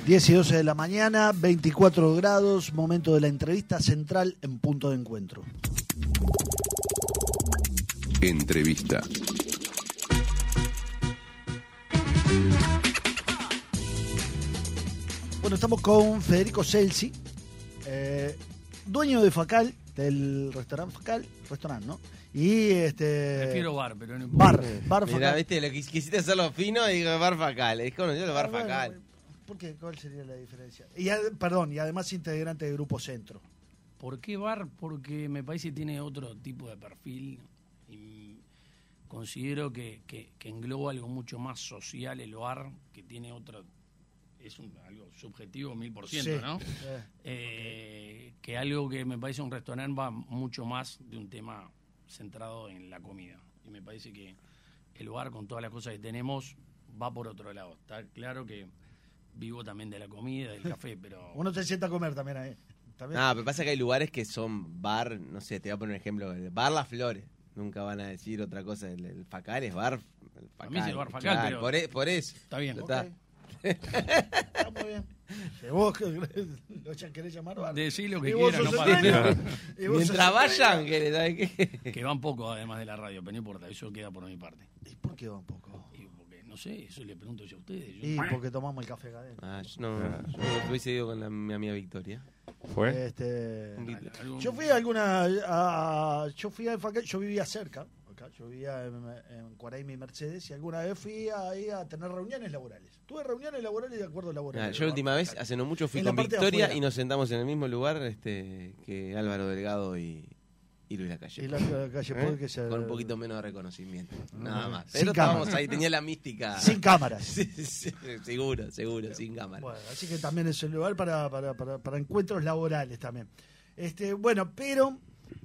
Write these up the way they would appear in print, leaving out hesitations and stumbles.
10 y 12 de la mañana, 24 grados, momento de la entrevista central en Punto de Encuentro. Entrevista. Bueno, estamos con Federico Celsi, dueño de Facal, del restaurante Facal, ¿no? Y Prefiero bar, pero no importa. Bar Facal. Mirá, viste, lo que quisiste hacerlo fino y digo bar Facal. Es conocido el bar Facal. ¿Por qué? ¿Cuál sería la diferencia? Y además integrante de Grupo Centro. ¿Por qué bar? Porque me parece que tiene otro tipo de perfil y considero que engloba algo mucho más social el bar, que tiene otro... Es algo subjetivo 1000%, sí, ¿no? Que algo que me parece un restaurante va mucho más de un tema centrado en la comida. Y me parece que el bar, con todas las cosas que tenemos, va por otro lado. Está claro que vivo también de la comida, del café, pero... Uno se sienta a comer también ahí. ¿También? No, pero pasa que hay lugares que son bar, no sé, te voy a poner un ejemplo, el bar Las Flores. Nunca van a decir otra cosa, el Facal es bar... El Facal, a mí es el bar Facal, claro, pero... por eso. Está bien. Okay. Está muy bien. Si vos lo querés llamar, vale. Decí lo que quieran, no pasa nada. Mientras vayan, ¿sabes qué? Que van poco además de la radio, pero no importa, eso queda por mi parte. ¿Y por qué van poco? Y porque, no sé, eso le pregunto yo a ustedes. Y porque tomamos el café cadena. Yo hubiese ido con mi amiga Victoria. ¿Fue? Yo fui a yo fui a Facal, yo vivía cerca. Yo vivía en Cuaraima y Mercedes y alguna vez fui ahí a tener reuniones laborales. Tuve reuniones laborales y acuerdos laborales. Yo la última vez, hace no mucho, fui con Victoria y nos sentamos en el mismo lugar que Álvaro Delgado y Luis Lacalle. Y Lacalle con un poquito menos de reconocimiento, nada más. Sin Pero cámara. Estábamos ahí, tenía la mística. Sin cámaras. seguro, sin cámaras. Bueno, así que también es el lugar para encuentros laborales también. Bueno, pero...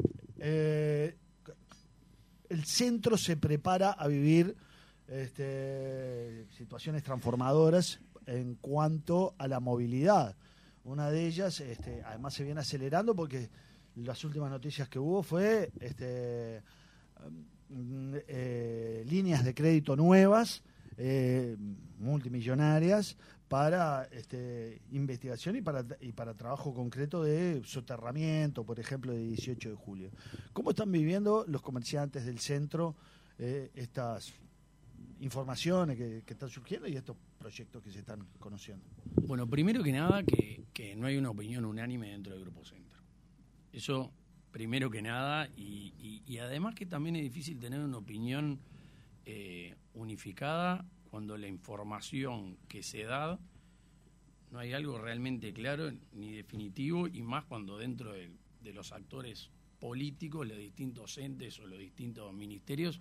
el centro se prepara a vivir situaciones transformadoras en cuanto a la movilidad. Una de ellas, además se viene acelerando porque las últimas noticias que hubo fue líneas de crédito nuevas, multimillonarias, para investigación y para trabajo concreto de soterramiento, por ejemplo, de 18 de julio. ¿Cómo están viviendo los comerciantes del centro estas informaciones que están surgiendo y estos proyectos que se están conociendo? Bueno, primero que nada, que no hay una opinión unánime dentro del Grupo Centro. Eso, primero que nada, y además que también es difícil tener una opinión unificada cuando la información que se da no hay algo realmente claro ni definitivo, y más cuando dentro de los actores políticos, los distintos entes o los distintos ministerios,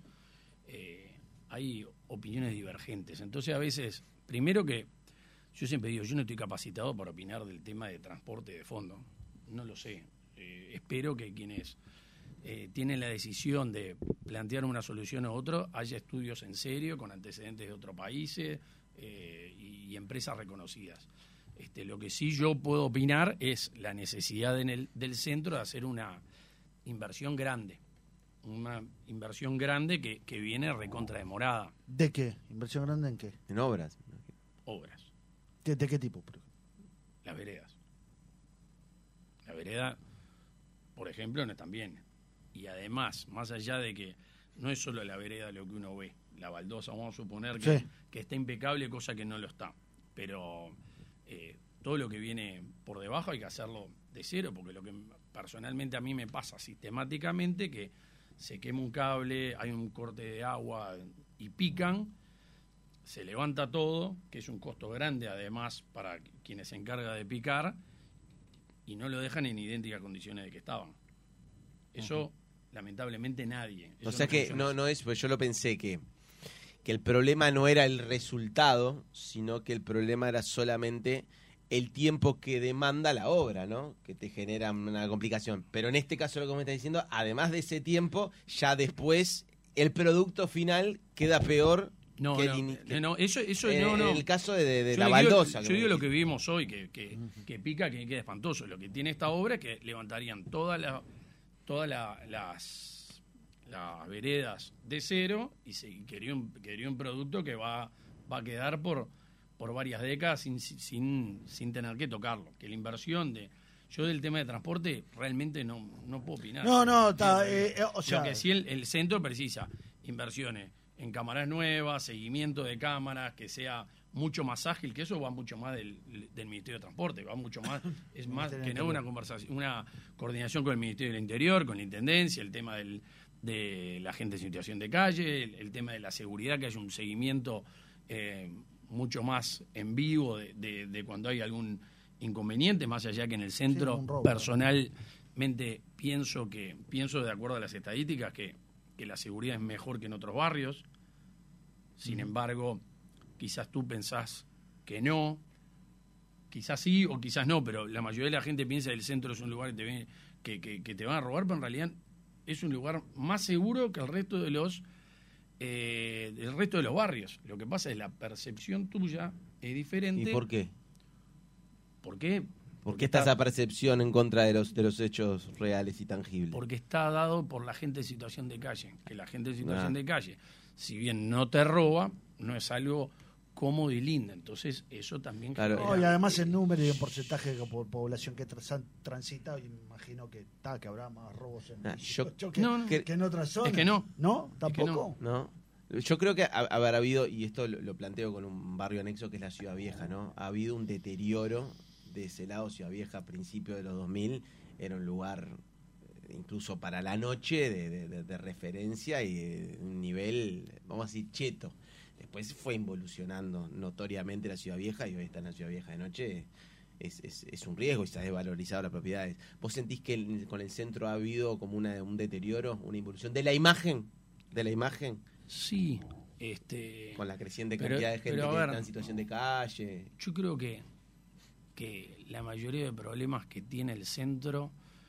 hay opiniones divergentes. Entonces a veces, primero que yo siempre digo, yo no estoy capacitado para opinar del tema de transporte de fondo, no lo sé. Espero que quienes tienen la decisión de plantear una solución u otra, haya estudios en serio, con antecedentes de otros países y empresas reconocidas. Lo que sí yo puedo opinar es la necesidad del centro de hacer una inversión grande. Una inversión grande que viene recontra demorada. ¿De qué? ¿Inversión grande en qué? En obras. Obras. ¿De qué tipo? Las veredas. La vereda, por ejemplo, no están bien. Y además, más allá de que no es solo la vereda lo que uno ve, la baldosa, vamos a suponer que está impecable, cosa que no lo está. Pero todo lo que viene por debajo hay que hacerlo de cero, porque lo que personalmente a mí me pasa sistemáticamente, que se quema un cable, hay un corte de agua y pican, se levanta todo, que es un costo grande además para quienes se encargan de picar, y no lo dejan en idénticas condiciones de que estaban. Eso, lamentablemente, nadie. O sea que no es, pues yo lo pensé que el problema no era el resultado, sino que el problema era solamente el tiempo que demanda la obra, ¿no? Que te genera una complicación. Pero en este caso, lo que me estás diciendo, además de ese tiempo, ya después el producto final queda peor. No, eso en no. el caso de la baldosa. Yo digo lo que vivimos hoy, que pica, que queda espantoso. Lo que tiene esta obra es que levantarían todas las veredas de cero y quería un producto que va a quedar por por varias décadas sin tener que tocarlo. Que la inversión yo del tema de transporte realmente no puedo opinar. No, está, o sea... Lo que sí el centro precisa inversiones en cámaras nuevas, seguimiento de cámaras, que sea mucho más ágil, que eso va mucho más del Ministerio de Transporte, va mucho más, es más que no una coordinación con el Ministerio del Interior, con la Intendencia, el tema de la gente en situación de calle, el tema de la seguridad, que haya un seguimiento mucho más en vivo de cuando hay algún inconveniente, más allá que en el centro, personalmente pienso de acuerdo a las estadísticas que la seguridad es mejor que en otros barrios. Sin embargo, quizás tú pensás que no, quizás sí o quizás no, pero la mayoría de la gente piensa que el centro es un lugar que te van a robar, pero en realidad es un lugar más seguro que el resto de los barrios. Lo que pasa es la percepción tuya es diferente. ¿Y por qué? ¿Por qué? ¿Por qué está esa percepción en contra de los hechos reales y tangibles? Porque está dado por la gente en situación de calle. Que la gente en situación de calle, si bien no te roba, no es algo cómodo y lindo. Entonces, eso también... Claro. Y además el número y el porcentaje de población que transita, imagino que habrá más robos en que en otras zonas. Es que no. ¿No? ¿Tampoco? No. Yo creo que haber habido, y esto lo planteo con un barrio anexo que es la Ciudad Vieja, ¿no? Ha habido un deterioro de ese lado. Ciudad Vieja a principios de los 2000 era un lugar incluso para la noche de referencia y de un nivel, vamos a decir, cheto. Después fue involucionando notoriamente la Ciudad Vieja y hoy está en la Ciudad Vieja de noche. Es un riesgo y se ha desvalorizado las propiedades. ¿Vos sentís que con el centro ha habido como un deterioro, una involución de la imagen? Sí. Con la creciente cantidad de gente que está en situación de calle. Yo creo que la mayoría de problemas que tiene el centro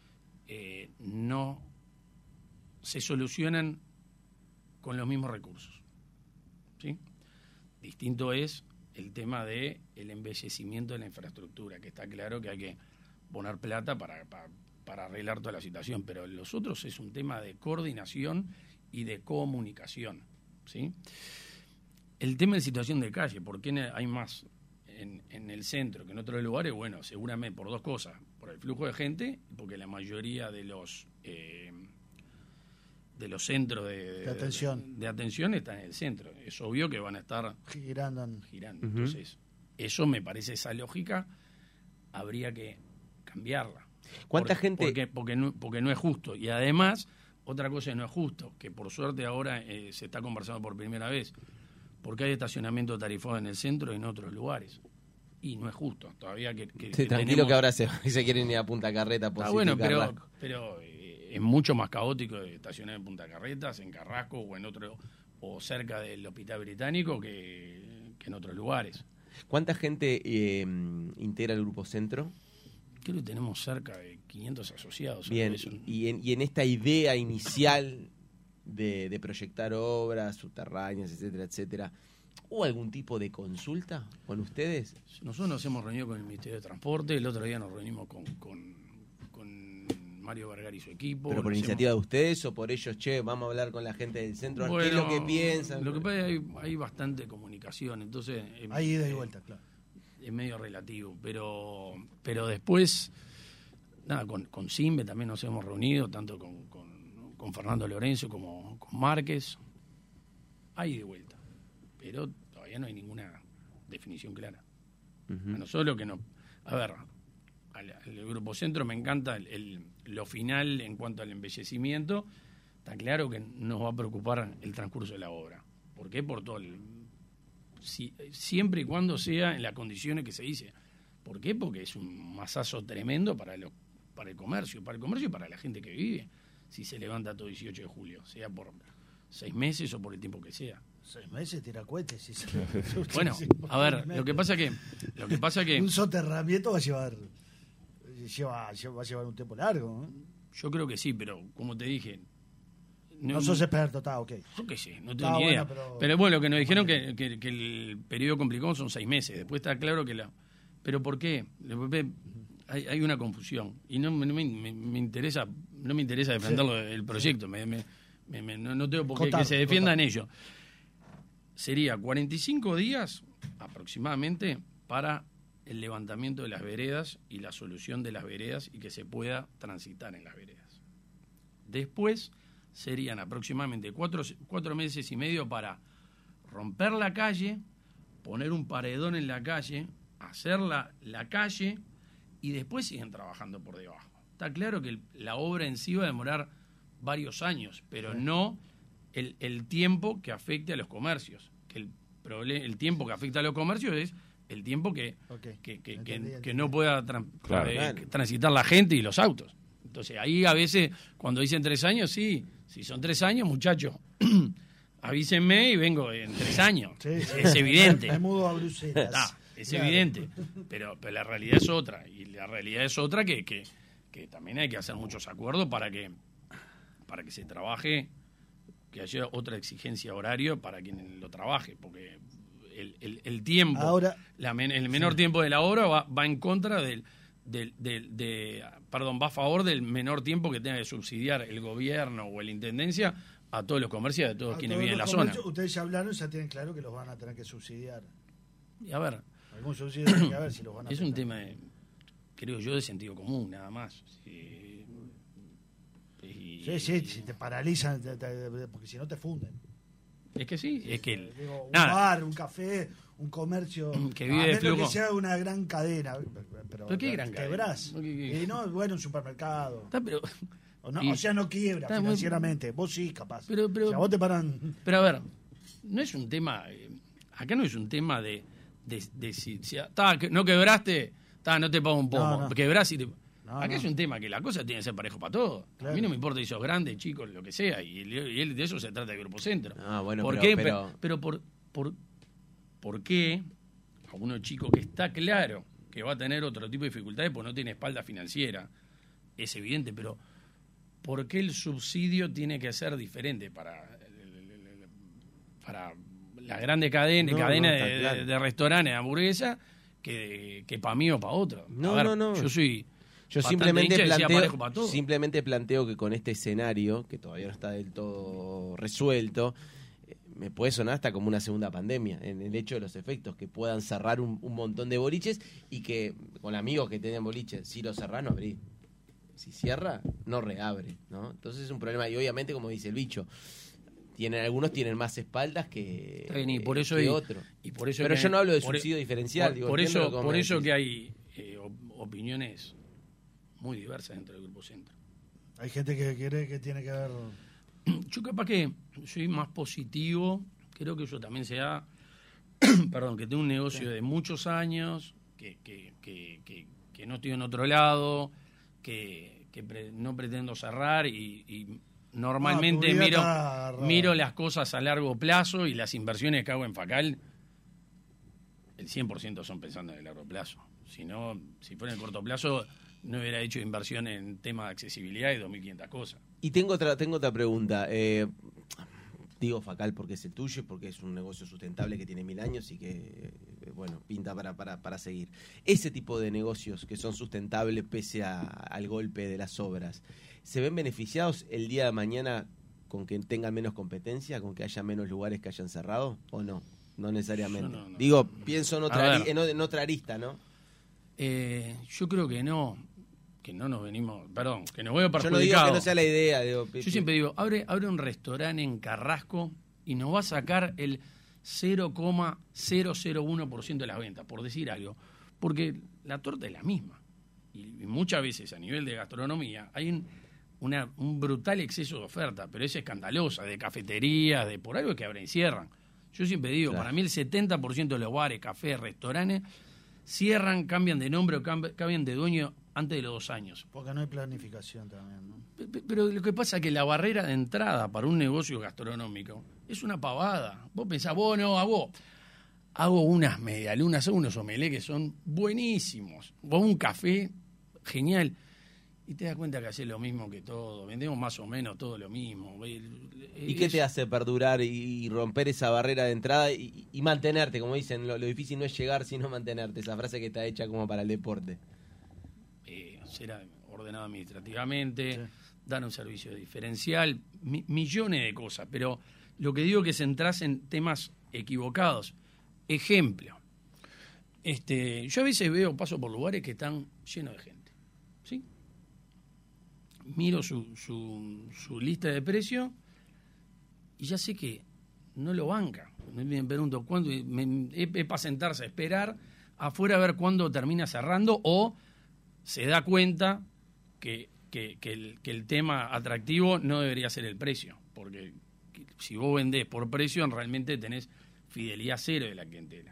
no se solucionan con los mismos recursos, ¿sí? Distinto es el tema del embellecimiento de la infraestructura, que está claro que hay que poner plata para arreglar toda la situación, pero los otros es un tema de coordinación y de comunicación, ¿sí? El tema de situación de calle, ¿por qué hay más en el centro que en otros lugares? Bueno, seguramente por dos cosas: por el flujo de gente, porque la mayoría de los centros de atención están en el centro. Es obvio que van a estar girando. Uh-huh. Entonces, eso me parece, esa lógica habría que cambiarla. ¿Cuánta gente? Porque no es justo. Y además, otra cosa que no es justo, que por suerte ahora se está conversando por primera vez, porque hay estacionamiento tarifado en el centro y en otros lugares. Y no es justo. Todavía que tranquilo, que ahora se quieren ir a Punta Carreta. Bueno, pero es mucho más caótico estacionar en Punta Carretas, en Carrasco o en otro, o cerca del Hospital Británico que en otros lugares. ¿Cuánta gente integra el Grupo Centro? Creo que tenemos cerca de 500 asociados. Bien, y en esta idea inicial de proyectar obras subterráneas, etcétera, ¿hubo algún tipo de consulta con ustedes? Nosotros nos hemos reunido con el Ministerio de Transporte, el otro día nos reunimos con Mario Vergara y su equipo. ¿Pero por iniciativa de ustedes o por ellos, vamos a hablar con la gente del centro, qué es lo que piensan? Lo que pasa es que hay bastante comunicación, entonces... Hay ida y vuelta, claro. Es medio relativo, pero después, nada, con Simbe también nos hemos reunido, tanto con Fernando Lorenzo como con Márquez. Hay de vuelta, pero todavía no hay ninguna definición clara. Uh-huh. A nosotros lo que no... A ver, al Grupo Centro me encanta lo final en cuanto al embellecimiento. Está claro que nos va a preocupar el transcurso de la obra. ¿Por qué? Por todo siempre y cuando sea en las condiciones que se dice. ¿Por qué? Porque es un masazo tremendo para el comercio y para la gente que vive, si se levanta todo 18 de julio, sea por 6 meses o por el tiempo que sea. 6 meses tira cohetes. Bueno, a ver, lo que pasa que un soterramiento va a llevar un tiempo largo, ¿no? Yo creo que sí, pero como te dije, no sos experto, ok. Yo qué sé, no tengo ni idea. Pero bueno, lo que nos dijeron que el periodo complicado son 6 meses. Después está claro que ¿pero por qué? Hay una confusión y no me interesa defenderlo el proyecto. No tengo por qué que se defiendan ellos. Sería 45 días aproximadamente para el levantamiento de las veredas y la solución de las veredas y que se pueda transitar en las veredas. Después serían aproximadamente 4 meses y medio para romper la calle, poner un paredón en la calle, hacer la calle y después siguen trabajando por debajo. Está claro que la obra en sí va a demorar varios años, pero no el tiempo que afecte a los comercios. Que el tiempo que afecta a los comercios es el tiempo que no pueda transitar la gente y los autos. Entonces ahí a veces cuando dicen 3 años, sí, si son 3 años, muchachos, avísenme y vengo en 3 años. Sí. Es evidente. Me mudo a Bruselas. Es evidente, pero la realidad es otra. Y la realidad es otra que también hay que hacer muchos acuerdos para que se trabaje, que haya otra exigencia horaria para quien lo trabaje, porque el tiempo, ahora, el menor tiempo de la obra va en contra va a favor del menor tiempo que tenga que subsidiar el gobierno o la intendencia a todos los comercios de todos quienes viven en la zona. Ustedes ya hablaron, ya tienen claro que los van a tener que subsidiar. Y a ver, algún subsidio tiene que haber si los van a es un tema, creo yo, de sentido común, nada más. Sí, si te paralizan, porque si no te funden. Es que sí, es que... un bar, un café, un comercio... Que vive de flujo. Que sea una gran cadena. ¿Pero qué gran cadena? Quebrás. Y no, bueno, un supermercado. Pero... O sea, no quiebra financieramente. Vos sí, capaz. Pero, o sea, vos te paran... Pero a ver, no es un tema... acá no es un tema de si no quebraste, no te pago un poco. No. Quebrás y te... Acá es un tema que la cosa tiene que ser parejo para todos. Claro. A mí no me importa si sos grande, chico, lo que sea, y de eso se trata de Grupo Centro. Bueno, ¿Por qué? Pero ¿por qué a uno chico que está claro que va a tener otro tipo de dificultades porque no tiene espalda financiera? Es evidente, pero ¿por qué el subsidio tiene que ser diferente para la grande cadena de restaurantes, de hamburguesas, que para mí o para otro? No. Yo simplemente planteo que con este escenario, que todavía no está del todo resuelto, me puede sonar hasta como una segunda pandemia, en el hecho de los efectos, que puedan cerrar un montón de boliches y que con amigos que tienen boliches, si lo cerrás no abrís. Si cierra, no reabre, ¿no? Entonces es un problema, y obviamente, como dice el bicho, algunos tienen más espaldas que otros. Pero yo no hablo de subsidio diferencial. Por eso que hay opiniones muy diversas dentro del Grupo Centro. Hay gente que cree que tiene que haber... Yo capaz que soy más positivo, creo que yo también sea, que tengo un negocio de muchos años, que no estoy en otro lado, que no pretendo cerrar y normalmente miro las cosas a largo plazo y las inversiones que hago en Facal, el 100% son pensando en el largo plazo. Si fuera en el corto plazo, no hubiera hecho inversión en temas de accesibilidad y 2.500 cosas. Y tengo otra pregunta. Digo Facal porque es el tuyo, porque es un negocio sustentable que tiene 1000 años y que, pinta para seguir. Ese tipo de negocios que son sustentables pese al golpe de las obras, ¿se ven beneficiados el día de mañana con que tengan menos competencia, con que haya menos lugares que hayan cerrado o no? No necesariamente. No. Pienso en otra arista, ¿no? Yo creo que no. Que no nos venimos... Perdón, que nos veo perjudicados. Yo no digo que no sea la idea. Yo siempre digo, abre un restaurante en Carrasco y nos va a sacar el 0,001% de las ventas, por decir algo. Porque la torta es la misma. Y muchas veces a nivel de gastronomía hay un brutal exceso de oferta, pero es escandalosa, de cafeterías, de por algo que abren y cierran. Yo siempre digo, Para mí el 70% de los bares, cafés, restaurantes cierran, cambian de nombre o cambian de dueño antes de los 2 años. Porque no hay planificación también, ¿no? Pero lo que pasa es que la barrera de entrada para un negocio gastronómico es una pavada. Vos pensás, hago unas medialunas, hago unos omelés que son buenísimos. Vos un café, genial. Y te das cuenta que haces lo mismo que todo. Vendemos más o menos todo lo mismo. ¿Y qué te hace perdurar y romper esa barrera de entrada y mantenerte? Como dicen, lo difícil no es llegar, sino mantenerte. Esa frase que está hecha como para el deporte. Será ordenado administrativamente, dar un servicio diferencial, millones de cosas. Pero lo que digo es que se entras en temas equivocados. Ejemplo, Yo a veces paso por lugares que están llenos de gente, ¿sí? Miro su lista de precios y ya sé que no lo banca. Me pregunto, ¿cuándo? Es para sentarse a esperar afuera a ver cuándo termina cerrando, o se da cuenta que el tema atractivo no debería ser el precio, porque si vos vendés por precio, realmente tenés fidelidad cero de la clientela.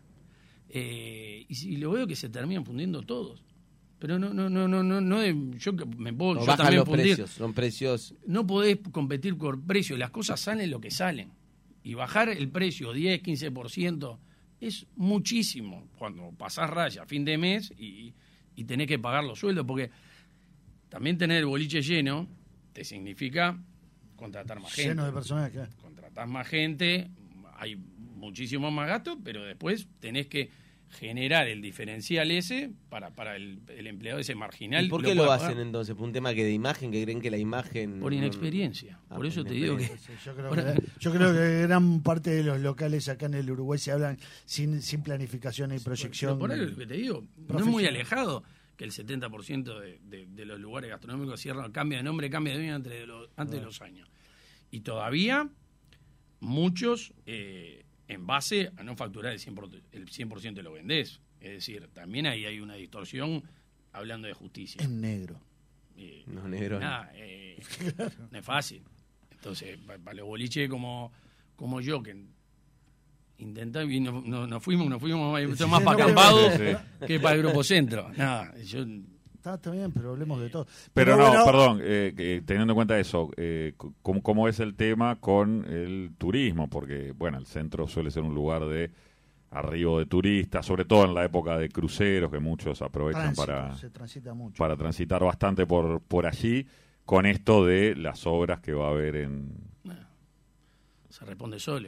Y lo veo que se terminan fundiendo todos. Pero no, yo me puedo, yo bajan también los fundir. precios, son precios. No podés competir por precio, las cosas salen lo que salen. Y bajar el precio 10, 15% es muchísimo cuando pasás raya a fin de mes y tenés que pagar los sueldos, porque también tener el boliche lleno te significa contratar más gente. Lleno de personas, claro. Contratás más gente, hay muchísimo más gastos, pero después tenés que generar el diferencial ese para el empleado ese marginal. ¿Y por qué lo hacen entonces? ¿Por un tema que de imagen, que creen que la imagen...? Por inexperiencia. Por eso te digo que... Yo creo que gran parte de los locales acá en el Uruguay se hablan sin planificación y proyección. Por eso que te digo, no es muy alejado que el 70% de los lugares gastronómicos cierran, cambia de nombre, cambia de dueño antes de los años. Y todavía muchos... en base a no facturar el 100% de lo vendés. Es decir, también ahí hay una distorsión hablando de justicia. En negro. No, negro. Nada, no es fácil. Entonces, para los boliches como yo, que intentamos, y nos fuimos más para acampados que para el Grupo Centro. Nada, yo... Está bien, pero hablemos de todo. Pero no, bueno, perdón, teniendo en cuenta eso, ¿cómo es el tema con el turismo? Porque, bueno, el centro suele ser un lugar de arribo de turistas, sobre todo en la época de cruceros, que muchos aprovechan se transita mucho. para transitar bastante por allí, con esto de las obras que va a haber en... Bueno, se responde solo.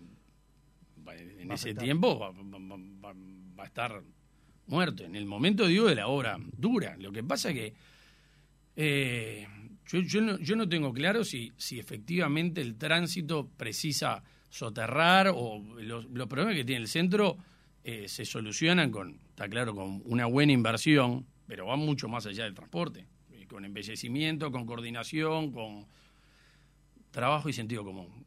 En ese tiempo va a estar... muerto. En el momento, digo, de la obra dura. Lo que pasa es que yo no tengo claro si efectivamente el tránsito precisa soterrar, o los problemas que tiene el centro se solucionan está claro, con una buena inversión, pero va mucho más allá del transporte, con embellecimiento, con coordinación, con trabajo y sentido común.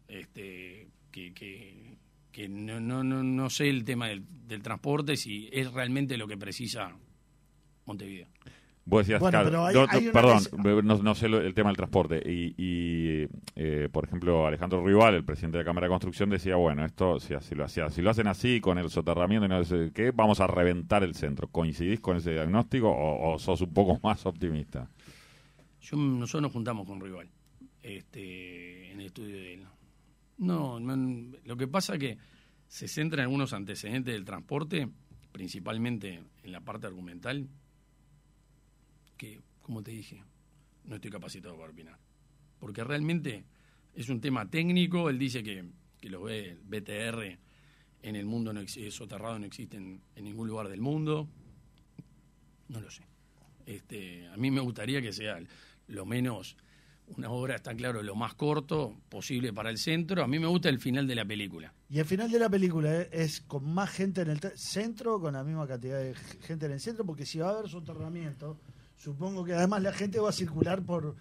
Que no sé el tema del transporte, si es realmente lo que precisa Montevideo. Vos decías, bueno, claro, perdón, no sé el tema del transporte. Y por ejemplo, Alejandro Rival, el presidente de la Cámara de Construcción, decía, bueno, esto si lo hacen así, con el soterramiento, no sé qué, vamos a reventar el centro. ¿Coincidís con ese diagnóstico o sos un poco más optimista? Nosotros nos juntamos con Rival en el estudio de él. No, lo que pasa es que se centra en algunos antecedentes del transporte, principalmente en la parte argumental, que, como te dije, no estoy capacitado para opinar. Porque realmente es un tema técnico. Él dice que los BTR en el mundo soterrado no existen en ningún lugar del mundo. No lo sé. A mí me gustaría que sea lo menos... una obra, está claro, lo más corto posible para el centro. A mí me gusta el final de la película. Y el final de la película es con más gente en el centro, con la misma cantidad de gente en el centro, porque si va a haber soterramiento, supongo que además la gente va a circular por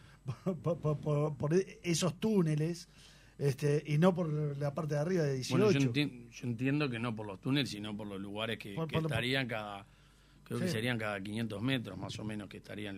esos túneles, y no por la parte de arriba de 18. Bueno, yo entiendo que no por los túneles, sino por los lugares que estarían creo que serían cada 500 metros más o menos, que estarían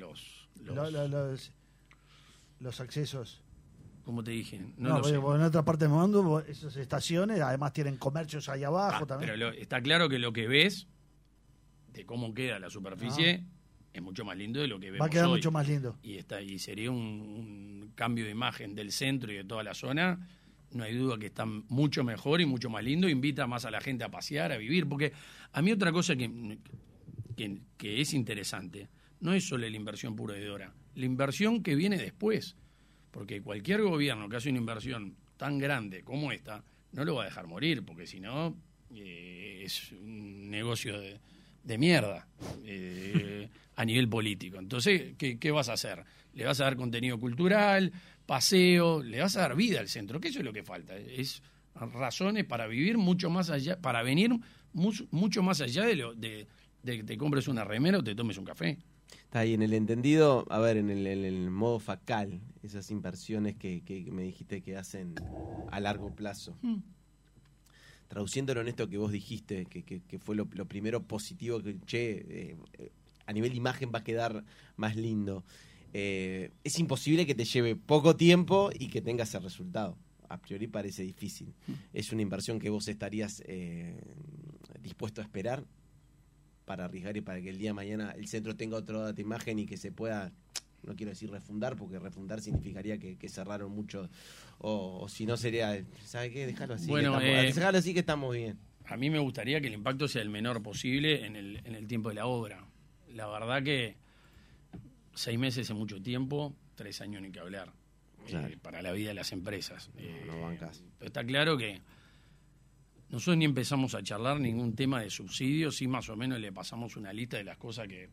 los accesos. Como te dije, no lo sé. En otra parte del mundo, esas estaciones además tienen comercios ahí abajo también. Pero está claro que lo que ves de cómo queda la superficie es mucho más lindo de lo que vemos hoy. Va a quedar mucho más lindo. Y sería un cambio de imagen del centro y de toda la zona. No hay duda que está mucho mejor y mucho más lindo. Invita más a la gente a pasear, a vivir. Porque a mí otra cosa que es interesante no es solo la inversión pura y dura, la inversión que viene después, porque cualquier gobierno que hace una inversión tan grande como esta no lo va a dejar morir, porque si no es un negocio de mierda a nivel político. Entonces, ¿qué vas a hacer? Le vas a dar contenido cultural, paseo, le vas a dar vida al centro, que eso es lo que falta, es razones para vivir mucho más allá, para venir mucho más allá de de que te compres una remera o te tomes un café. Está ahí en el entendido, a ver, en el modo FACAL, esas inversiones que me dijiste que hacen a largo plazo. Traduciéndolo en esto que vos dijiste, que fue lo primero positivo, que a nivel imagen va a quedar más lindo. Es imposible que te lleve poco tiempo y que tengas el resultado. A priori parece difícil. ¿Es una inversión que vos estarías dispuesto a esperar para arriesgar y para que el día de mañana el centro tenga otra imagen y que se pueda, no quiero decir refundar, porque refundar significaría que cerraron mucho, o si no sería, ¿sabe qué? Déjalo así, bueno, déjalo así que estamos bien. A mí me gustaría que el impacto sea el menor posible en el tiempo de la obra. La verdad que 6 meses es mucho tiempo, 3 años ni que hablar, claro, para la vida de las empresas. No bancas. Pero está claro que nosotros ni empezamos a charlar ningún tema de subsidios, sí más o menos le pasamos una lista de las cosas que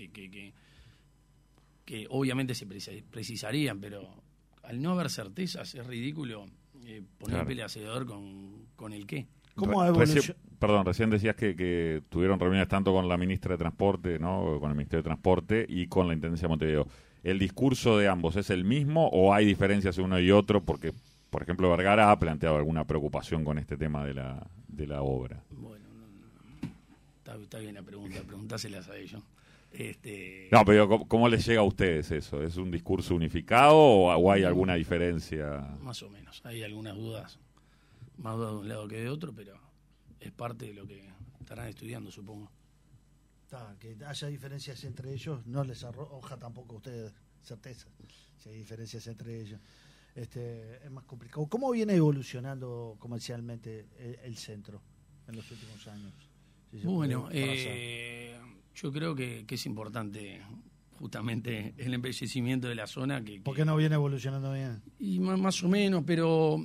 obviamente se precisarían, pero al no haber certezas es ridículo poner peleacedor con el qué. ¿Cómo Recién decías que tuvieron reuniones tanto con la ministra de Transporte, ¿no? Con el Ministerio de Transporte y con la Intendencia de Montevideo. ¿El discurso de ambos es el mismo o hay diferencias uno y otro? Porque, por ejemplo, Vergara ha planteado alguna preocupación con este tema de la obra. Bueno, está bien la pregunta, preguntáselas a ellos. No, pero ¿cómo les llega a ustedes eso? ¿Es un discurso unificado o hay alguna diferencia? Más o menos, hay algunas dudas, más dudas de un lado que de otro, pero es parte de lo que estarán estudiando, supongo. Que haya diferencias entre ellos no les arroja tampoco a ustedes certeza si hay diferencias entre ellos. Es más complicado. ¿Cómo viene evolucionando comercialmente el centro en los últimos años? Bueno, yo creo que es importante justamente el embellecimiento de la zona. ¿Por qué no viene evolucionando bien? Y más o menos, pero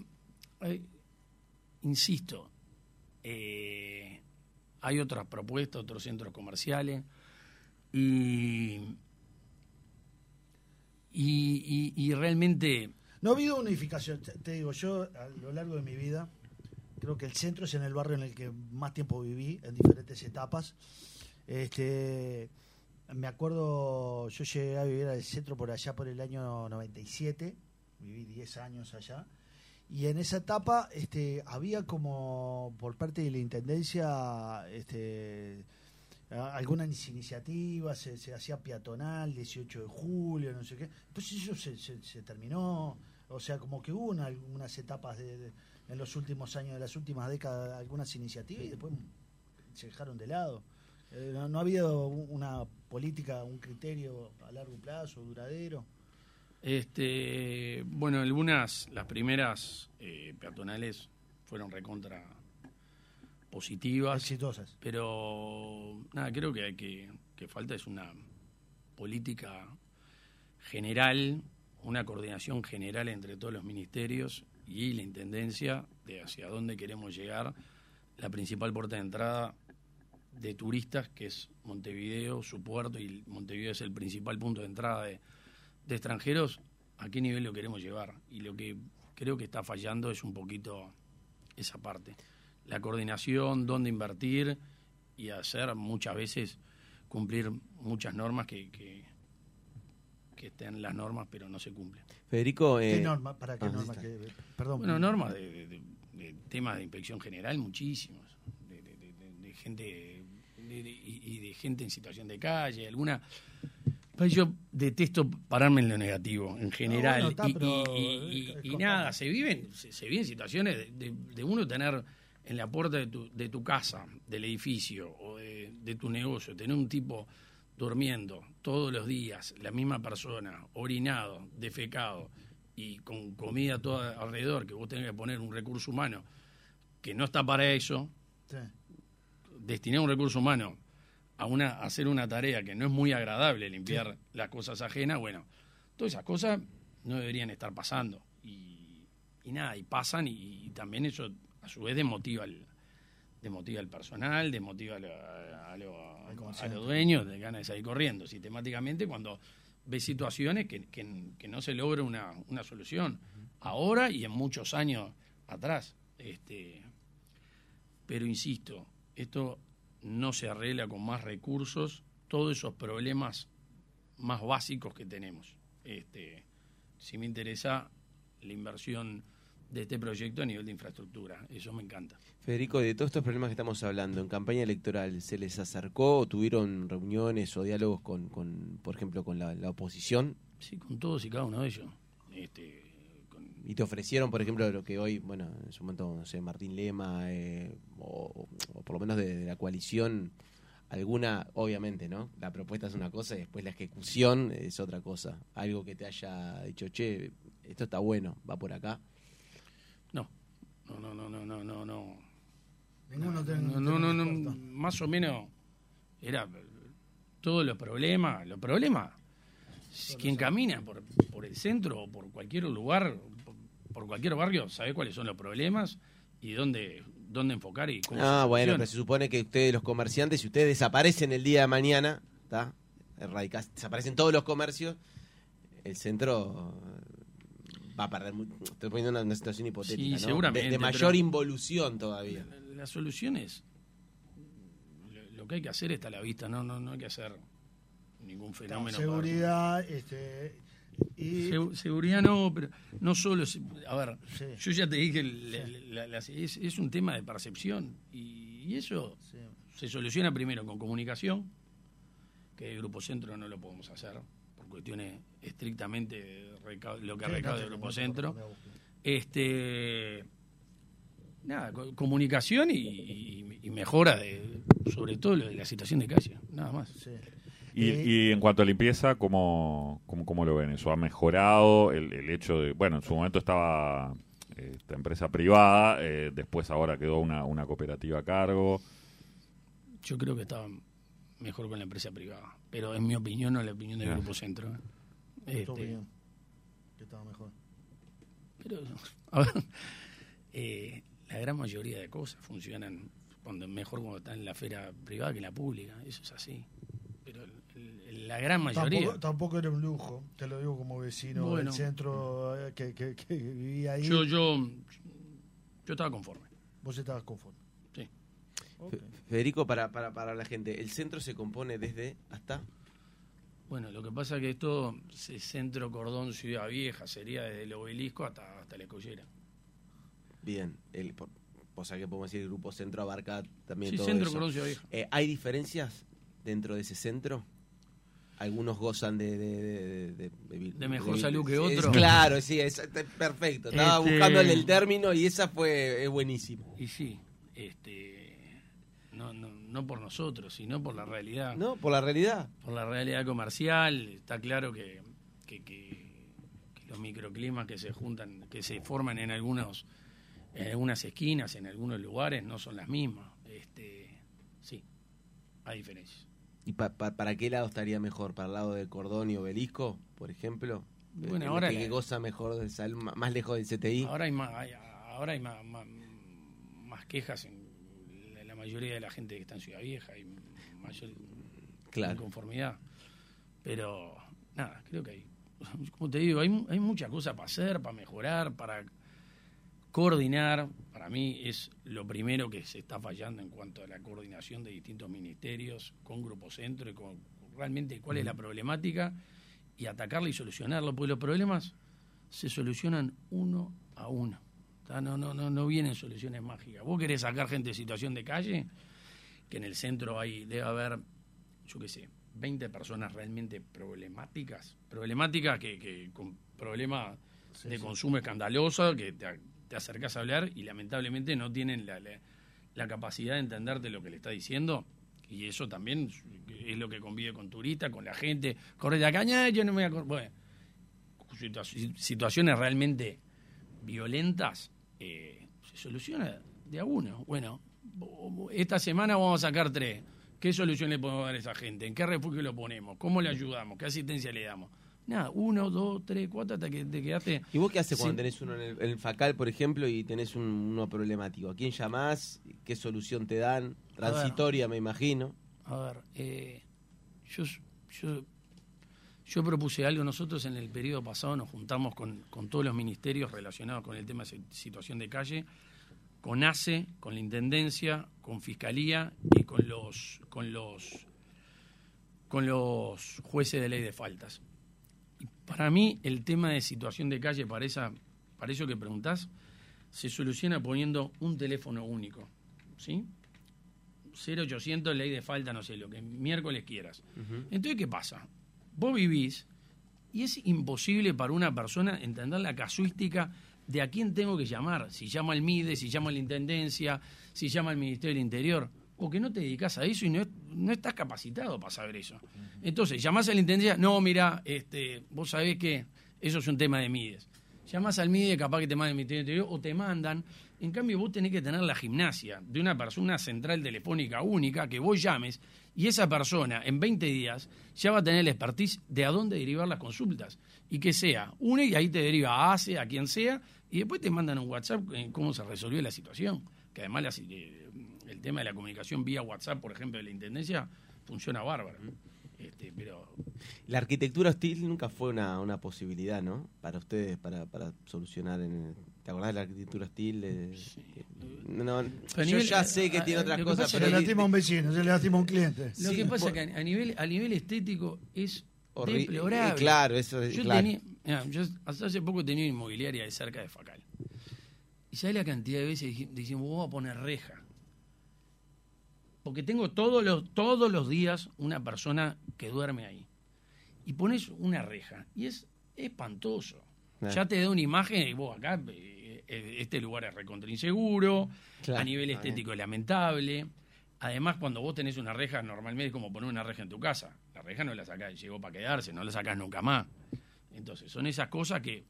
insisto, hay otras propuestas, otros centros comerciales y realmente... No ha habido unificación, te digo, yo a lo largo de mi vida creo que el centro es en el barrio en el que más tiempo viví, en diferentes etapas. Me acuerdo, yo llegué a vivir al centro por allá por el año 97, viví 10 años allá, y en esa etapa había como por parte de la Intendencia algunas iniciativas, se hacía peatonal, 18 de julio, no sé qué. Pues eso se terminó, o sea, como que hubo algunas etapas en los últimos años, de las últimas décadas, algunas iniciativas y después se dejaron de lado. No ha habido una política, un criterio a largo plazo, duradero. Bueno, las primeras peatonales fueron recontra positivas, exitosas, pero nada, creo que falta es una política general, una coordinación general entre todos los ministerios y la Intendencia de hacia dónde queremos llegar. La principal puerta de entrada de turistas, que es Montevideo, su puerto, y Montevideo es el principal punto de entrada de extranjeros, ¿a qué nivel lo queremos llevar? Y lo que creo que está fallando es un poquito esa parte. La coordinación, dónde invertir y hacer muchas veces cumplir muchas normas que estén las normas pero no se cumplen. Federico, ¿qué norma? ¿Para qué normas? Perdón. Bueno, normas de temas de inspección general, muchísimos, de gente y de gente en situación de calle, alguna. Pues yo detesto pararme en lo negativo, en general. Y nada, se viven situaciones de uno tener en la puerta de tu casa, del edificio o de tu negocio, tener un tipo durmiendo todos los días, la misma persona, orinado, defecado y con comida toda alrededor, que vos tenés que poner un recurso humano que no está para eso, sí. Destinar un recurso humano a hacer una tarea que no es muy agradable, limpiar las cosas ajenas, bueno, todas esas cosas no deberían estar pasando y nada, y pasan y también eso a su vez demotiva al personal, demotiva a los dueños, de ganas de salir corriendo sistemáticamente cuando ves situaciones que no se logra una solución ahora y en muchos años atrás. Pero insisto, esto no se arregla con más recursos todos esos problemas más básicos que tenemos. Sí me interesa la inversión de este proyecto a nivel de infraestructura, eso me encanta. Federico, de todos estos problemas que estamos hablando, en campaña electoral, ¿se les acercó o tuvieron reuniones o diálogos con por ejemplo, con la oposición? Sí, con todos y cada uno de ellos. ¿Y te ofrecieron, por ejemplo, lo que hoy, bueno, en su momento, no sé, Martín Lema, o por lo menos de la coalición, alguna, obviamente, ¿no? La propuesta es una cosa y después la ejecución es otra cosa. Algo que te haya dicho, che, esto está bueno, va por acá. No. Ninguno No, más o menos era todos los problemas, quien camina por el centro o por cualquier lugar, por cualquier barrio, sabe cuáles son los problemas y dónde enfocar y cómo. Bueno, pero se supone que ustedes, los comerciantes, si ustedes desaparecen el día de mañana, ¿está? Desaparecen todos los comercios, el centro va a perder mucho. Estoy poniendo una situación hipotética, Sí, ¿no? seguramente, de mayor involución todavía. La solución es lo que hay que hacer está a la vista, no hay que hacer ningún fenómeno. Seguridad, y seguridad no, pero no solo. A ver, Sí. yo ya te dije, es un tema de percepción y eso sí. se soluciona primero con comunicación, que el Grupo Centro no lo podemos hacer por cuestiones estrictamente de lo que recauda el Grupo Centro. Comunicación y mejora sobre todo de la situación de calle, nada más. Sí. Y en cuanto a limpieza, ¿cómo lo ven? ¿Eso ha mejorado el hecho de... Bueno, en su momento estaba esta empresa privada, después ahora quedó una cooperativa a cargo. Yo creo que estaba mejor con la empresa privada, pero en mi opinión, no es la opinión del Grupo Centro. Tu opinión, que estaba mejor. Pero, a ver, la gran mayoría de cosas funcionan mejor cuando están en la esfera privada que en la pública, eso es así. Pero la gran mayoría... Tampoco era un lujo, te lo digo como vecino del centro que vivía ahí. Yo estaba conforme. Vos estabas conforme. Sí. Okay. Federico, para la gente, ¿el centro se compone desde hasta? Bueno, lo que pasa es que esto, centro, cordón, Ciudad Vieja, sería desde el Obelisco hasta la Escollera. Bien, o sea que podemos decir el Grupo Centro abarca también sí, todo centro, eso. cordón, Ciudad Vieja. ¿Hay diferencias dentro de ese centro? Algunos gozan de mejor salud que otros. Claro, sí, es perfecto. Estaba buscándole el término y esa es buenísima. Y sí, no por nosotros, sino por la realidad. No, por la realidad. Por la realidad comercial. Está claro que los microclimas que se juntan, que se forman en algunas esquinas, en algunos lugares, no son las mismas. Sí, hay diferencias. ¿Y para qué lado estaría mejor? ¿Para el lado del Cordón y Obelisco, por ejemplo? Bueno, ahora que goza mejor de salud, más lejos del CTI. Ahora hay más quejas en la mayoría de la gente que está en Ciudad Vieja, hay mayor inconformidad. Pero nada, creo que como te digo, hay muchas cosas para hacer, para mejorar, para coordinar. Para mí es lo primero que se está fallando en cuanto a la coordinación de distintos ministerios con Grupo Centro y con realmente cuál es la problemática y atacarla y solucionarlo, porque los problemas se solucionan uno a uno. No vienen soluciones mágicas. Vos querés sacar gente de situación de calle, que en el centro debe haber, yo qué sé, 20 personas realmente problemáticas que con problemas de consumo escandaloso, que te acercás a hablar y lamentablemente no tienen la capacidad de entenderte lo que le está diciendo, y eso también es lo que convive con turistas, con la gente, corre la caña, yo no me voy a correr. Bueno, situaciones realmente violentas se soluciona de a uno. Bueno, esta semana vamos a sacar 3. ¿Qué solución le podemos dar a esa gente? ¿En qué refugio lo ponemos? ¿Cómo le ayudamos? ¿Qué asistencia le damos? Nada, 1, 2, 3, 4 hasta que te quedaste. ¿Y vos qué haces cuando tenés uno en el Facal, por ejemplo, y tenés uno problemático? ¿A quién llamás? ¿Qué solución te dan? Transitoria, me imagino. A ver, yo propuse algo. Nosotros en el periodo pasado nos juntamos con todos los ministerios relacionados con el tema de situación de calle con ACE, con la Intendencia, con Fiscalía y con los jueces de ley de faltas. Y para mí, el tema de situación de calle, para eso que preguntás, se soluciona poniendo un teléfono único, ¿sí? 0800 ley de falta, no sé, lo que miércoles quieras. Entonces, ¿qué pasa? Vos vivís y es imposible para una persona entender la casuística de a quién tengo que llamar. Si llama al MIDE, si llama a la Intendencia, si llama al Ministerio del Interior. Porque no te dedicas a eso y no estás capacitado para saber eso. Entonces, llamás a la Intendencia, no, mira, vos sabés que eso es un tema de MIDES. Llamás al MIDE, capaz que te manda el Ministerio del Interior o te mandan. En cambio, vos tenés que tener la gimnasia de una persona central telefónica única que vos llames y esa persona en 20 días ya va a tener el expertise de a dónde derivar las consultas. Y que sea una y ahí te deriva a ACE, a quien sea, y después te mandan un WhatsApp cómo se resolvió la situación. Que además el tema de la comunicación vía WhatsApp, por ejemplo, de la Intendencia, funciona bárbaro. Pero la arquitectura hostil nunca fue una posibilidad, ¿no? Para ustedes, para solucionar. ¿Te acordás de la arquitectura hostil? Sí. No, yo ya sé que tiene otras cosas. Se le lastima a un vecino, se le lastima a un cliente. Lo que pasa es que a nivel estético es deplorable. Claro, eso es claro. Yo hasta hace poco tenía una inmobiliaria de cerca de Facal. Y sabés la cantidad de veces decimos, vamos a poner reja. Porque tengo todos los días una persona que duerme ahí. Y pones una reja. Y es espantoso. Ya te da una imagen y vos acá, este lugar es recontra inseguro, a nivel estético es lamentable. Además, cuando vos tenés una reja, normalmente es como poner una reja en tu casa. La reja no la sacás, llegó para quedarse, no la sacás nunca más. Entonces, son esas cosas que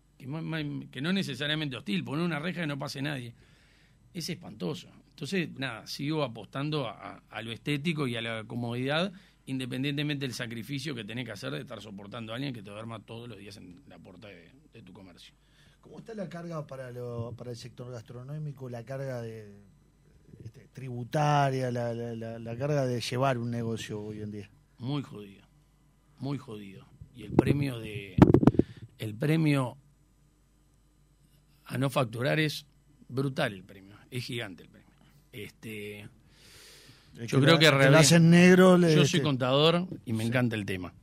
no es necesariamente hostil. Poner una reja y no pase nadie. Es espantoso. Entonces, nada, sigo apostando a lo estético y a la comodidad, independientemente del sacrificio que tenés que hacer de estar soportando a alguien que te duerma todos los días en la puerta de tu comercio. ¿Cómo está la carga para el sector gastronómico, la carga tributaria, la carga de llevar un negocio hoy en día? Muy jodido, muy jodido. Y el premio a no facturar es brutal, el premio, es gigante el premio. Yo creo que realmente negro. Yo soy contador y me encanta el tema.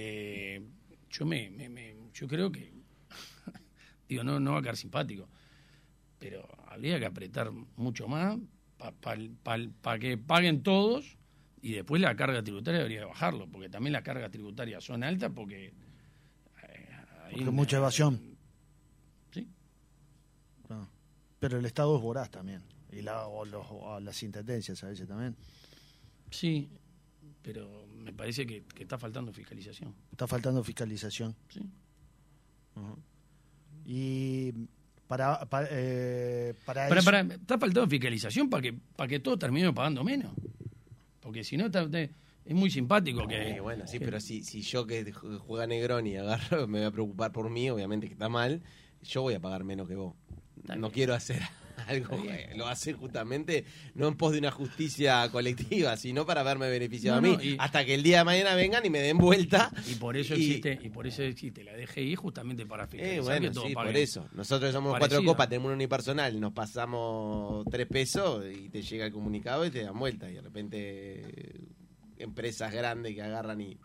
Yo creo que digo, no va a quedar simpático, pero habría que apretar mucho más para que paguen todos y después la carga tributaria debería bajarlo, porque también las cargas tributarias son altas porque hay mucha evasión. Sí. No. Pero el Estado es voraz también. Y las intendencias a veces también. Sí, pero me parece que está faltando fiscalización. Está faltando fiscalización. Sí. Uh-huh. Y está faltando fiscalización para que todos terminemos pagando menos. Porque si no, es muy simpático que... bueno, sí, pero si yo que juega Negroni agarro, me voy a preocupar por mí, obviamente que está mal, yo voy a pagar menos que vos. No quiero hacer algo, lo hace justamente no en pos de una justicia colectiva, sino para verme beneficiado a mí, hasta que el día de mañana vengan y me den vuelta. Y por eso existe la DGI, justamente para fiscalizar bueno, que todo sí, pague. por eso. Nosotros somos parecido. 4 copas, tenemos un unipersonal, nos pasamos 3 pesos y te llega el comunicado y te dan vuelta. Y de repente empresas grandes que agarran y...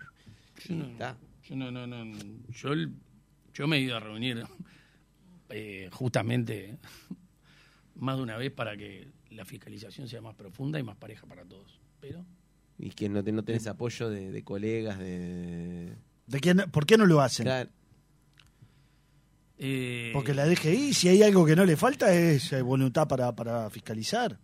Yo me he ido a reunir justamente más de una vez para que la fiscalización sea más profunda y más pareja para todos. Pero y que no tenés apoyo de colegas, ¿De quién? ¿Por qué no lo hacen? Claro. Porque la DGI, si hay algo que no le falta, es voluntad para fiscalizar.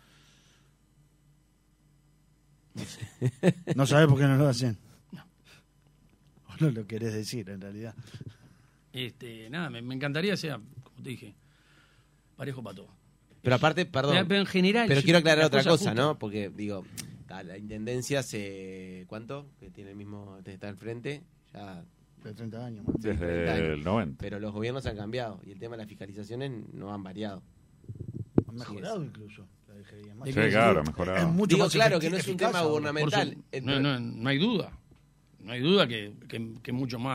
No sabés por qué no lo hacen. No. O no lo querés decir, en realidad. Nada, me encantaría sea, como te dije, parejo para todos. Pero aparte, perdón, pero en general, pero quiero aclarar otra cosa, justas. ¿no? Porque, digo, la intendencia ¿cuánto? Que tiene el mismo, está al frente, ya... De 30 años. Desde el 90. Pero los gobiernos han cambiado y el tema de las fiscalizaciones no han variado. Han mejorado incluso. La DGI es más sí, claro, ha mejorado. Es mucho digo, más claro, que no es un tema eficaz gubernamental. No hay duda. No hay duda que mucho más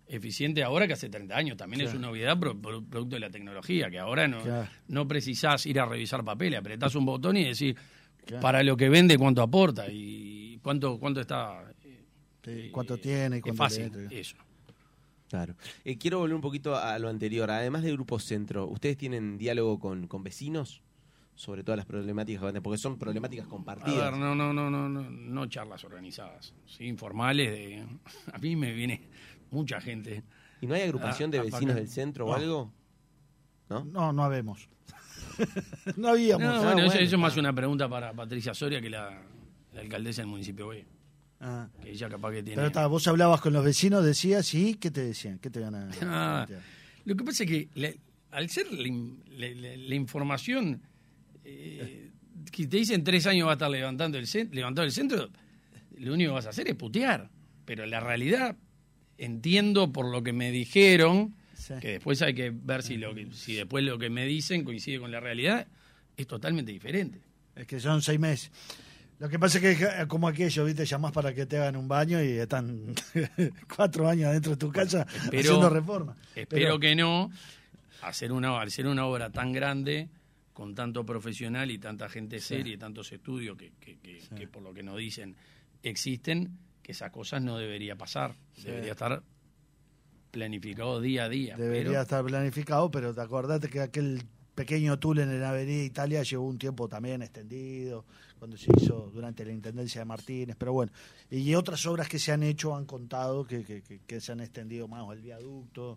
eficiente ahora que hace 30 años. También es una novedad producto de la tecnología, que ahora no precisás ir a revisar papeles, apretás un botón y decís para lo que vende cuánto aporta y cuánto está... cuánto tiene y cuánto es fácil, eso. Claro. Quiero volver un poquito a lo anterior. Además de Grupo Centro, ¿ustedes tienen diálogo con vecinos sobre todas las problemáticas? Porque son problemáticas compartidas. A ver, no charlas organizadas, ¿sí? Informales. A mí me viene mucha gente. ¿Y no hay agrupación de vecinos del centro o algo? No habemos. No habíamos. Bueno, eso es más una pregunta para Patricia Soria, que la alcaldesa del municipio B. Que ella capaz que tiene... Pero vos hablabas con los vecinos, decías, ¿y qué te decían? ¿Qué te van a lo que pasa es que al ser la información que te dicen 3 años va a estar levantando el centro, lo único que vas a hacer es putear. Pero la realidad, entiendo por lo que me dijeron, que después hay que ver si después lo que me dicen coincide con la realidad, es totalmente diferente. Es que son 6 meses. Lo que pasa es que como aquello, ¿viste? Llamás para que te hagan un baño y están 4 años adentro de tu casa haciendo reforma. Espero que no. Al ser una obra tan grande, con tanto profesional y tanta gente seria y tantos estudios que por lo que nos dicen existen, que esas cosas no debería pasar. Debería estar planificado día a día. Debería estar planificado, pero te acordate que aquel pequeño túnel en la Avenida Italia llevó un tiempo también extendido, cuando se hizo durante la intendencia de Martínez, pero bueno, y otras obras que se han hecho han contado que se han extendido más el viaducto.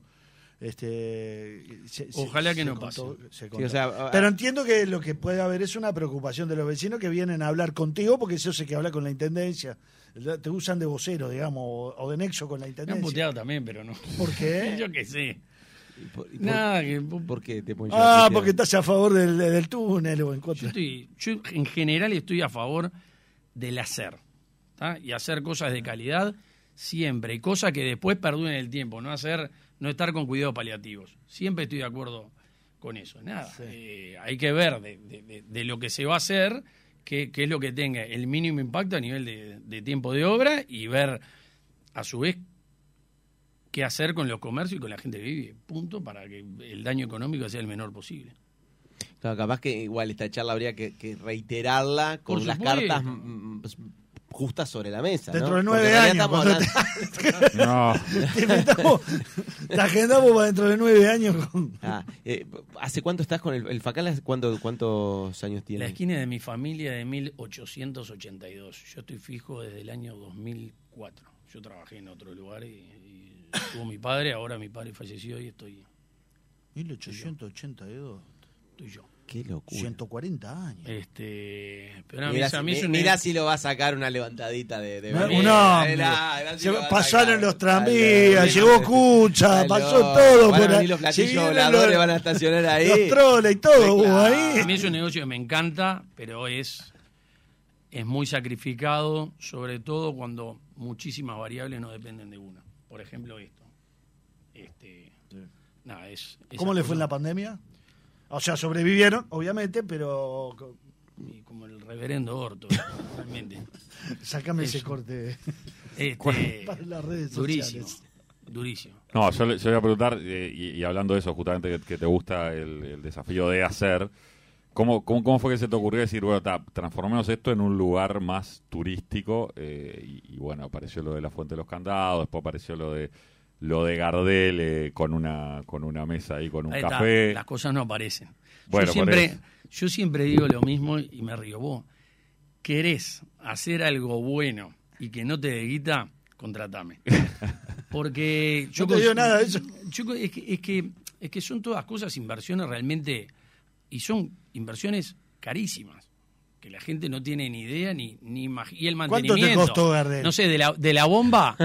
Ojalá que no pase. Pero entiendo que lo que puede haber es una preocupación de los vecinos que vienen a hablar contigo, porque eso se que habla con la intendencia, te usan de vocero, digamos, o de nexo con la intendencia. Me han puteado también, pero no. ¿Por qué? Yo qué sé. ¿Por qué te pones porque estás a favor del túnel o en contra. Yo en general estoy a favor del hacer, ¿tá? Y hacer cosas de calidad siempre, y cosas que después perduren el tiempo, no estar con cuidados paliativos. Siempre estoy de acuerdo con eso. Hay que ver de lo que se va a hacer, qué es lo que tenga el mínimo impacto a nivel de tiempo de obra, y ver a su vez qué hacer con los comercios y con la gente que vive, punto, para que el daño económico sea el menor posible. Claro, capaz que igual esta charla habría que reiterarla con las cartas justas sobre la mesa. Dentro de 9 años. No. Te agendamos para dentro de 9 años. ¿Hace cuánto estás con el Facal? ¿Cuántos años tienes? La esquina de mi familia de 1882. Yo estoy fijo desde el año 2004. Yo trabajé en otro lugar y estuvo mi padre, ahora mi padre falleció y estoy... 1882. Estoy yo. Qué locura. 140 años. Pero mira si lo va a sacar una levantadita de pasaron los tranvías, llegó Cucha, pasó todo. Van a venir los platillos voladores, van a estacionar ahí. Los troles y todo ahí. A mí es un negocio que me encanta, pero es muy sacrificado, sobre todo cuando muchísimas variables no dependen de una. Por ejemplo, esto. ¿Cómo le fue en la pandemia? O sea, sobrevivieron, obviamente, pero... Y como el reverendo Orto, realmente. Sácame ese corte. Para las redes sociales. Durísimo. No, yo le voy a preguntar, y hablando de eso, justamente que te gusta el desafío de hacer, ¿cómo fue que se te ocurrió decir, bueno, transformemos esto en un lugar más turístico? Y bueno, apareció lo de la Fuente de los Candados, después apareció lo de Gardel con una mesa ahí con un café. Las cosas no aparecen. Bueno, yo siempre digo lo mismo y me río. Vos querés hacer algo bueno y que no te dé guita, contratame. Porque yo no te digo nada de eso. Es que son todas cosas, inversiones realmente, y son inversiones carísimas, que la gente no tiene ni idea ni y el mantenimiento. ¿Cuánto te costó, Gardel? No sé, de la bomba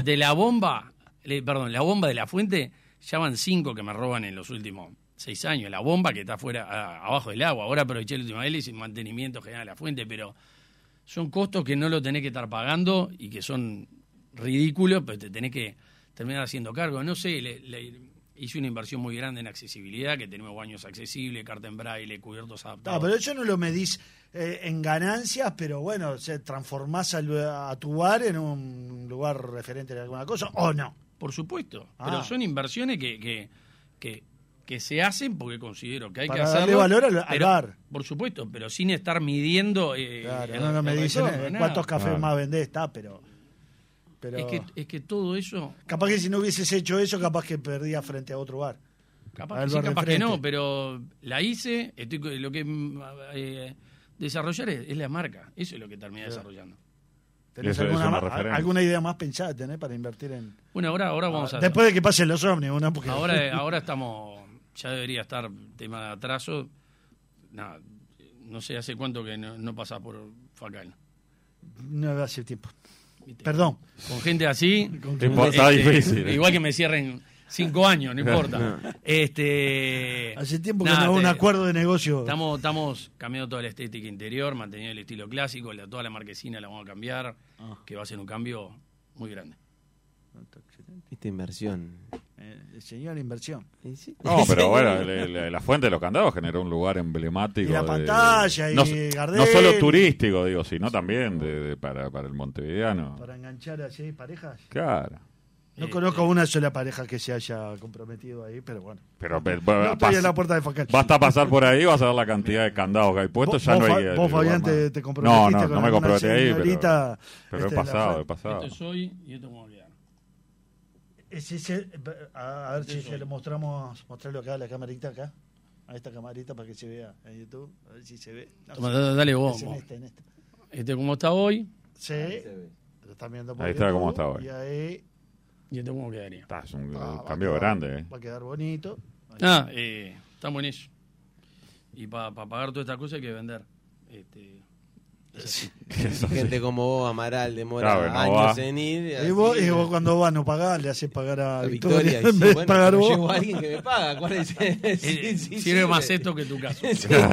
la bomba de la fuente, ya van 5 que me roban en los últimos 6 años. La bomba que está abajo del agua. Ahora aproveché la última vez y mantenimiento general de la fuente, pero son costos que no lo tenés que estar pagando y que son ridículos, pero te tenés que terminar haciendo cargo. No sé, hice una inversión muy grande en accesibilidad, que tenemos baños accesibles, carta en braille, cubiertos adaptados. Pero eso no lo medís en ganancias, pero bueno, transformás a tu bar en un lugar referente de alguna cosa, ¿o no? por supuesto. Ah. Pero son inversiones que se hacen porque considero que hay Para que darle hacerlo. valor al pero, bar. Por supuesto, pero sin estar midiendo. Claro, no me dicen cuántos cafés Claro. más vendés, está, pero Es que todo eso. capaz que si no hubieses hecho eso, capaz que perdías frente a otro bar. Capaz Al que sí, bar de capaz que frente. no, pero la hice. Lo que desarrollar es la marca. Eso es lo que terminé desarrollando. ¿Tenés Eso es una alguna, referencia. alguna idea más pensada tenés para invertir en...? Bueno, ahora vamos a. Después de que pasen los ómnibus, ¿no? Porque Ahora estamos. Ya debería estar tema de atraso. Nada, no sé hace cuánto que no pasa por Facal. no hace tiempo. ¿Viste? Perdón. Con gente así. Está difícil. Igual que me cierren 5 años, no importa. Hace tiempo que nada, no hubo un acuerdo de negocio. Estamos cambiando toda la estética interior, manteniendo el estilo clásico, toda la marquesina la vamos a cambiar, que va a ser un cambio muy grande. Esta inversión. Señor, inversión. No, pero bueno, la fuente de los candados generó un lugar emblemático. Y la pantalla, y no, Gardel. no solo turístico, digo, sino también para el montevideano. Para enganchar así parejas. Claro. No conozco una sola pareja que se haya comprometido ahí, pero bueno. Pero No estoy en la puerta de Facal. basta pasar por ahí, vas a ver la cantidad de candados que hay puestos. Ya no hay. Vos, Fabián, te comprometiste No con me alguna comprometí ahí, señorita, pero he de la pasado, Fran- he pasado. Esto soy y esto cómo va a quedar. A ver si se lo mostrarlo acá a la camarita acá. A esta camarita para que se vea en YouTube. A ver si se ve. No, Toma, sí. dale vos. Es en vos. en esta. Este cómo está hoy Sí. Lo están viendo por Ahí está YouTube, cómo está hoy. Y ahí y este cómo quedaría. Es un va a cambio quedar- grande. Va a quedar bonito. Estamos en eso. Y para pagar toda esta cosa hay que vender. Es así. Gente como vos, Amaral, demora Claro, no años va. en ir. Y vos cuando vas no pagás, le haces pagar a a Victoria, Victoria. en Y vez sí, de pagar pero vos. llevo a alguien que me paga. Acuérdense. Sirve más esto que tu caso.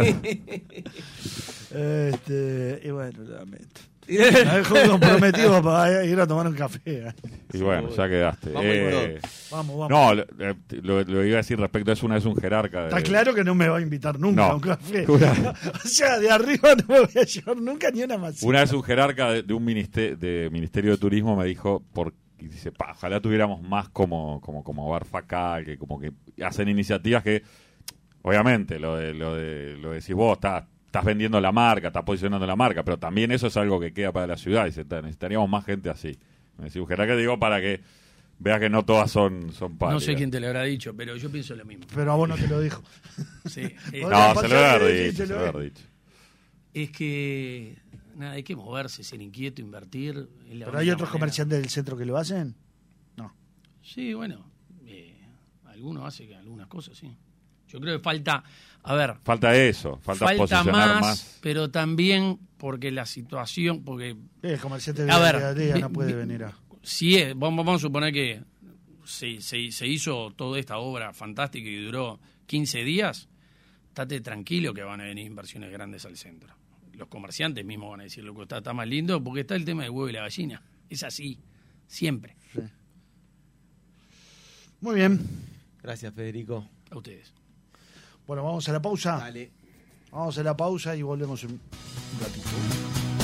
Y bueno, lamento. Me dejó comprometido para ir a tomar un café. Y bueno, ya quedaste. Vamos. No, lo iba a decir respecto a eso. Una vez un jerarca. Está claro que no me va a invitar nunca No. a un café. Jura. O sea, de arriba no me voy a llevar nunca ni una masita. Una vez un jerarca de un Ministerio de Turismo me dijo, y dice, ojalá tuviéramos más como Bar Facal, que como que hacen iniciativas que, obviamente, lo decís vos, estás vendiendo la marca, estás posicionando la marca, pero también eso es algo que queda para la ciudad. Dice, necesitaríamos más gente así. Me decía un jerarca, digo, para que veas que no todas son pálidas. No sé quién te lo habrá dicho, pero yo pienso lo mismo. Pero a vos no te lo dijo. Sí. No, se lo Pasá he que dicho, se se lo lo ve. he dicho. Es que nada, hay que moverse, ser inquieto, invertir. Es la ¿Pero hay única otros manera. comerciantes del centro que lo hacen? No. Sí, bueno, algunos hacen algunas cosas, sí. Yo creo que falta, a ver, Falta eso, falta posicionar más, pero también porque la situación, porque El comerciante de A ver, día a día no puede venir a... si es, vamos a suponer que se hizo toda esta obra fantástica y duró 15 días, estate tranquilo que van a venir inversiones grandes al centro. Los comerciantes mismos van a decir, loco, está más lindo, porque está el tema del huevo y la gallina. Es así, siempre. Sí. Muy bien. Gracias, Federico. A ustedes. Bueno, vamos a la pausa. Dale. Vamos a la pausa y volvemos un ratito.